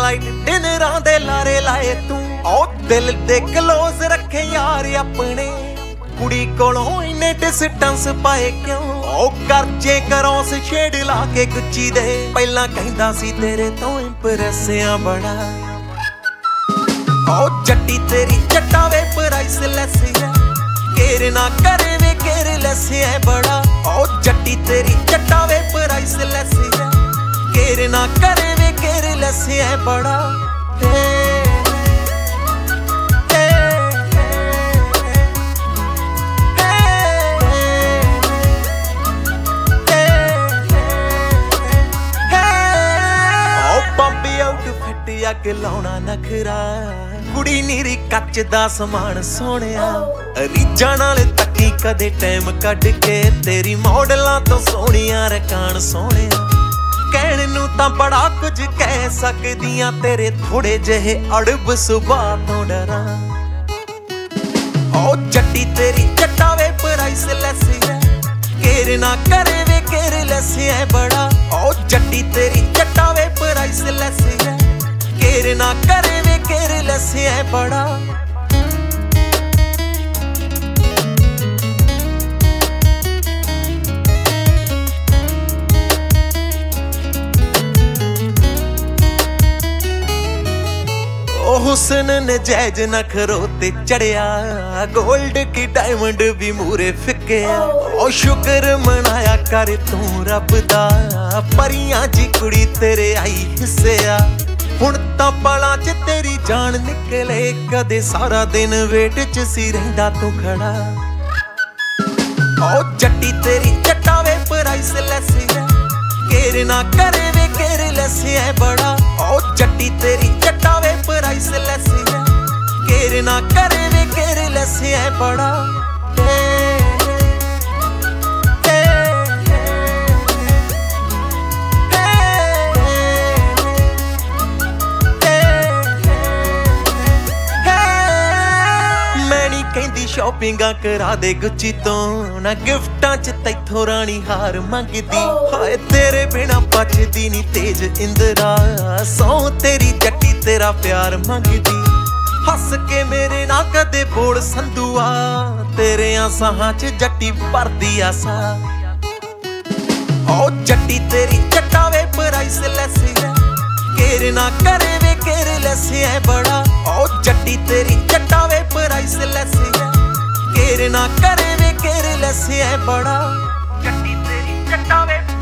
light ਡਿਨਰਾਂ ਦੇ ਲਾਰੇ ਲਾਏ ਤੂੰ ਉਹ ਦਿਲ ਦੇ ਕਲੋਜ਼ ਰੱਖੇ ਯਾਰ ਆਪਣੇ ਕੁੜੀ ਕੋਲੋਂ ਇੰਨੇ ਡਿਸਟੈਂਸ ਪਾਏ ਕਿਉਂ ਉਹ ਕਰਜੇ ਕਰੋਂ ਸ਼ੇਡ ਲਾ ਕੇ ਗੁੱਚੀ ਦੇ ਪਹਿਲਾਂ ਕਹਿੰਦਾ ਸੀ ਤੇਰੇ ਤੋਂ ਇੰਪ੍ਰੈਸ ਆ ਬੜਾ ਉਹ ਜੱਟੀ ਤੇਰੀ ਜੱਟਾ ਵੇ ਪ੍ਰਾਈਸਲੈਸ ਹੈ ਕੇਰ ਨਾ ਕਰੇ ਵੇ ਕੇਅਰਲੈਸ ਹੈ ਬੜਾ ਉਹ ਜੱਟੀ ਤੇਰੀ ਜੱਟਾ ਵੇ ਪ੍ਰਾਈਸਲੈਸ ਹੈ ਕੇਰ ਨਾ ਕਰੇ ਵੇ ਕੇਅਰਲੈਸ ਹੈ ਬੜਾ ਅੱਗ ਲਾਉਣਾ ਨਖਰਾ ਕੁੜੀ ਨੀਰੀ ਕੱਚ ਦਾ ਸਮਾਨ ਸੋਹਣਿਆ ਰੀਝਾਂ ਨਾਲ ਤੱਕੀ ਕਦੇ ਟਾਈਮ ਕੱਢ ਕੇ ਤੇਰੀ ਮਾਡਲਾਂ ਤੋਂ ਸੋਹਣੀਆਂ ਰਕਾਨ ਸੋਹਣਿਆ ਕਹਿਣ ਨੂੰ ਤਾਂ ਬੜਾ ਕੁਝ ਕਹਿ ਸਕਦੀਆਂ ਤੇਰੇ ਥੋੜੇ ਜਿਹੇ ਅੜਬ ਸੁਭਾਅ ਤੋਂ ਡਰਾਂ ਉਹ ਜੱਟੀ ਤੇਰੀ ਜੱਟਾ ਵੇ ਪ੍ਰਾਈਸਲੈਸ ਹੈ ਕੇਰ ਨਾ ਕਰੇ ਵੇ ਕੇਅਰਲੈਸ ਹੈ ਬੜਾ ਉਹ ਜੱਟੀ ਤੇਰੀ ਜੱਟਾ ਵੇ ਪ੍ਰਾਈਸਲੈਸ ਹੈ ਕੇਰ ਨਾ ਕਰੇ ਵੇ ਕੇਅਰਲੈਸ ਹੈ ਬੜਾ ਉਹ ਹੁਸਨ ਨਜਾਇਜ਼ ਨਖਰੋ ਤੇ ਚੜਿਆ ਗੋਲਡ ਕੀ ਡਾਇਮੰਡ ਵੀ ਮੂਰੇ ਫਿੱਕਿਆ ਉਹ ਸ਼ੁਕਰ ਮਨਾਇਆ ਕਰ ਤੂੰ ਰੱਬ ਦਾ ਪਰੀਆਂ ਜੀ ਕੁੜੀ ਤੇਰੇ ਆਈ ਹਿੱਸਿਆ ਹੁਣ ਤਾਂ ਪਲਾਂ 'ਚ ਤੇਰੀ ਜਾਨ ਨਿਕਲੇ ਕਦੇ ਸਾਰਾ ਦਿਨ ਵੇਟ 'ਚ ਸੀ ਰਹਿੰਦਾ ਤੂੰ ਖੜਾ ਉਹ ਜੱਟੀ ਤੇਰੀ ਜੱਟਾ ਵੇ ਪ੍ਰਾਈਸਲੈਸ ਹੈ ਕੇਰ ਨਾ ਕਰੇ ਵੇ ਕੇਅਰਲੈਸ ਹੈ ਬੜਾ ਉਹ ਜੱਟੀ ਤੇਰੀ ਜੱਟਾ ਵੇ ਪ੍ਰਾਈਸਲੈਸ ਹੈ ਕੇਰ ਨਾ ਕਰੇ ਵੇ ਕੇਅਰਲੈਸ ਹੈ ਬੜਾ ਕਹਿੰਦੀ ਸ਼ਾਪਿੰਗਾਂ ਕਰਾ ਦੇ ਗੁੱਚੀ ਤੋਂ ਨਾ ਗਿਫਟਾਂ 'ਚ ਤੈਥੋਂ ਰਾਣੀ ਹਾਰ ਮੰਗਦੀ ਹਾਏ ਤੇਰੇ ਬਿਨਾ ਬਚਦੀ ਨੀ ਤੇਜ ਇੰਦਰਾ ਸੌ ਤੇਰੀ ਜੱਟੀ ਤੇਰਾ ਪਿਆਰ ਮੰਗਦੀ ਹੱਸ ਕੇ ਮੇਰੇ ਨਾਲ ਕਦੇ ਬੋਲ ਸੰਧੂਆ ਤੇਰਿਆਂ ਸਾਹਾਂ 'ਚ ਜੱਟੀ ਭਰਦੀ ਆਸਾ ਉਹ ਜੱਟੀ ਤੇਰੀ ਜੱਟਾ ਵੇ ਪ੍ਰਾਈਸਲੈਸ ਹੈ ਕੇਰ ਨਾ ਕਰੇ ਵੇ ਕੇਅਰਲੈਸ ਹੈ ਬੜਾ ਉਹ ਜੱਟੀ ਤੇਰੀ ਜੱਟਾ ਵੇ ਪ੍ਰਾਈਸਲੈਸ ਹੈ ਕੇਰ ਨਾ ਕਰੇ ਵੇ ਕੇਅਰਲੈਸ ਹੈ ਬੜਾ ਜੱਟੀ ਤੇਰੀ ਜੱਟਾ ਵੇ